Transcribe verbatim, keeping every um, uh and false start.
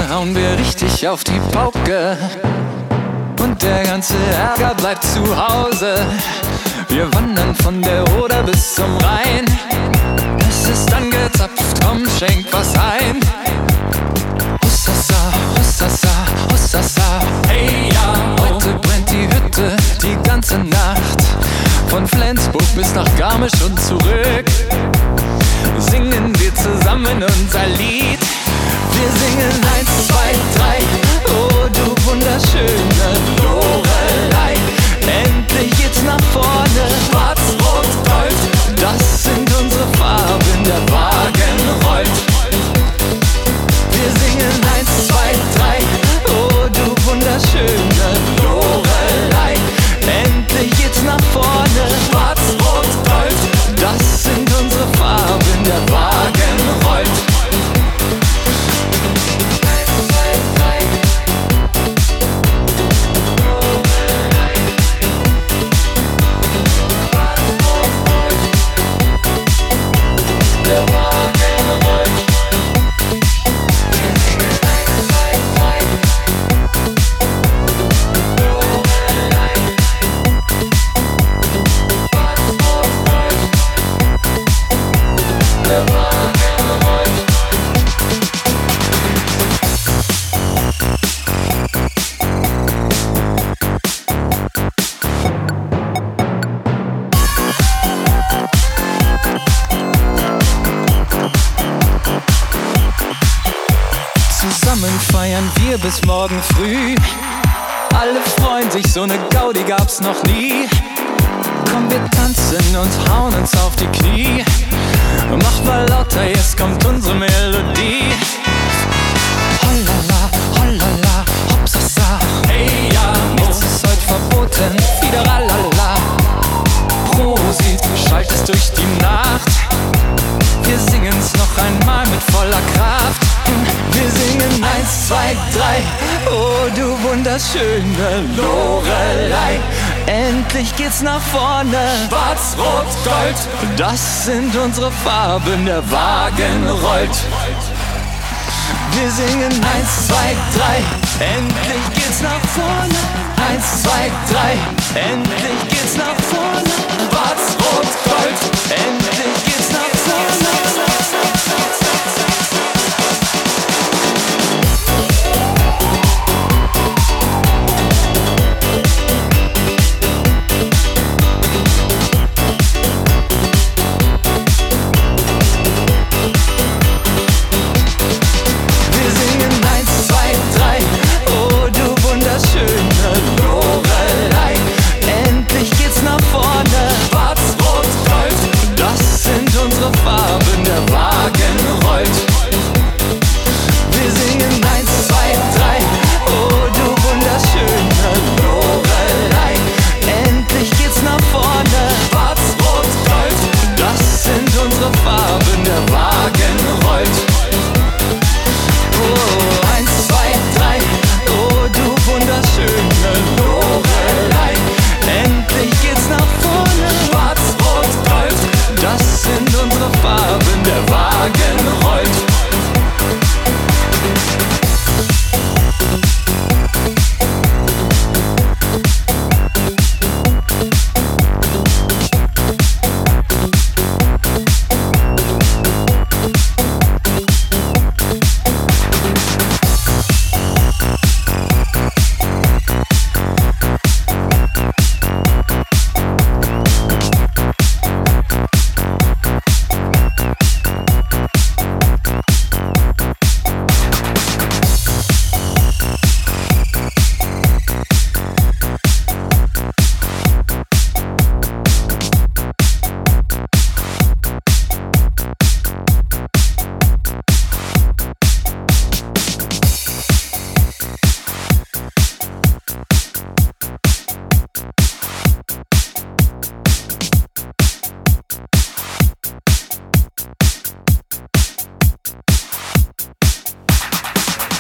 hauen wir richtig auf die Pauke. Und der ganze Ärger bleibt zu Hause. Wir wandern von der Oder bis zum Rhein. Es ist angezapft, komm, schenk was ein. Hussasa, Hussasa, Hussasa. Hey ja, heute brennt die Hütte die ganze Nacht. Von Flensburg bis nach Garmisch und zurück singen wir zusammen unser Lied. Wir singen eins, zwei, drei. Oh, du wunderschöne Lorelei. Endlich geht's nach vorne. Schwarz, Rot, Gold, das sind unsere Farben, der Wagen rollt. Wir singen eins, zwei, drei. Oh, du wunderschöne Lorelei. Endlich geht's nach vorne. Schwarz, Rot, Gold, das sind unsere Farben, der Wagen rollt. Zusammen feiern wir bis morgen früh. Alle freuen sich, so ne Gaudi gab's noch nie. Komm, wir tanzen und hauen uns auf die Knie. Macht mal lauter, jetzt kommt unsere Melodie. Hollala, hollala, hopsasa. Hey ja, nichts ist heute verboten, wieder ralala. Prosit, schallt es durch die Nacht. Wir singen's noch einmal mit voller Kraft. Wir singen eins, zwei, drei. Oh, du wunderschöne Lorelei. Endlich geht's nach vorne. Schwarz, Rot, Gold, das sind unsere Farben, der Wagen rollt. Wir singen eins, zwei, drei. Endlich geht's nach vorne. Eins, zwei, drei. Endlich geht's nach vorne. Schwarz, Rot, Gold. Endlich geht's nach vorne.